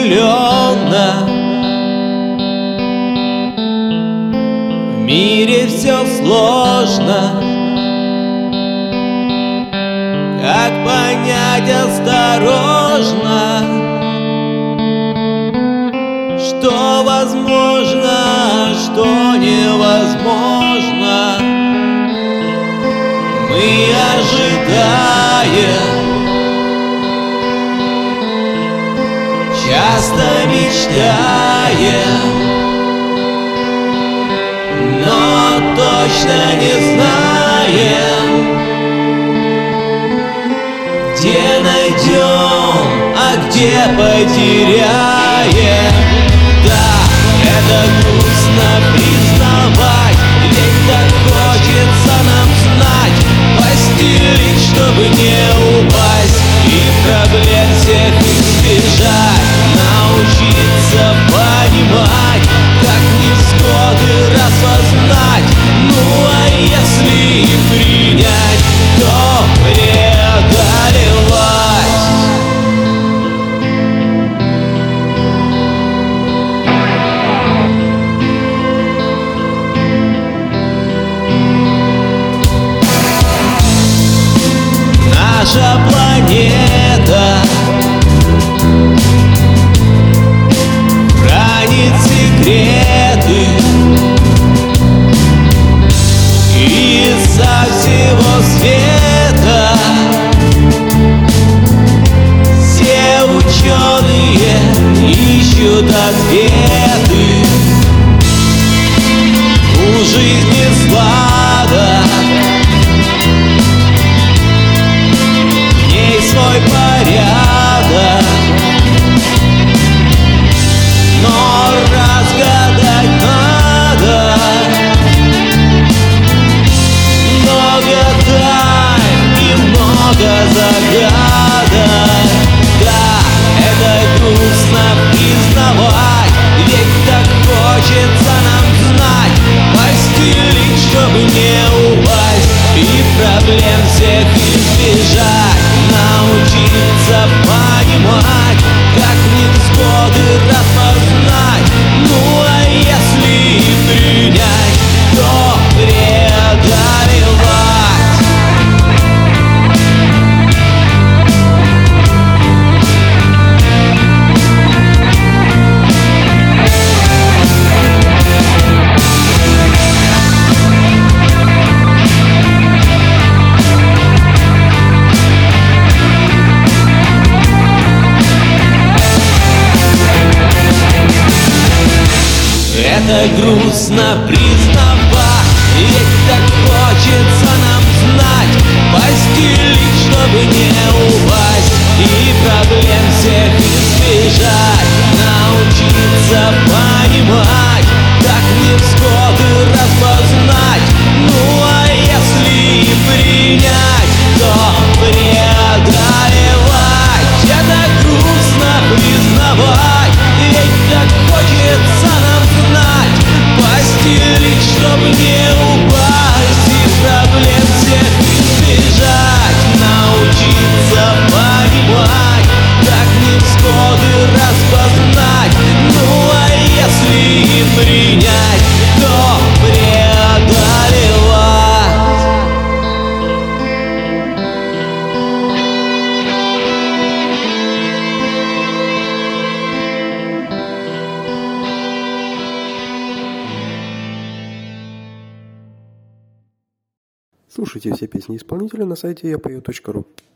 неопределенно. В мире все сложно. Как понять осторожно, что возможно, что невозможно? Мы ожидаем, часто мечтаем, но точно не знаем, где найдем, а где потеряем. Да, это грустно признавать, ведь так хочется нам знать, постелить, чтобы не упасть, и проблем всех избежать, научиться понимать, как невзгоды распознать. Ну а если и принять, то преодолевать. Наша планета хранит секреты, из-за всего света все ученые ищут ответы. У жизни сладок, свой порядок, но разгадать надо много тайн и много загадок. Да, это грустно признавать, ведь так хочется нам знать, постелить, чтобы не упасть, и проблем всех избежать, научиться понимать, как невзгоды распознать. Ну а если и принять, то преодолевать. Это грустно признавать, ведь так хочется нам знать, постелить, чтобы не упасть, и проблем всех избежать, научиться понимать, как невзгоды распознать. Ну а если и принять, то преодолевать. Это грустно признавать, ведь так хочется нам знать, постелить, чтобы не упасть, и проблем всех избежать, научиться понимать, как невзгоды распознать. Ну а если и принять, то преодолевать. Слушайте все песни исполнителя на сайте yapою.ru.